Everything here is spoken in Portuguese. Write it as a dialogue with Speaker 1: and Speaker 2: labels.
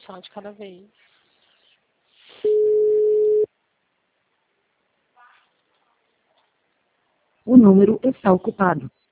Speaker 1: Só de cada vez.
Speaker 2: O número está ocupado.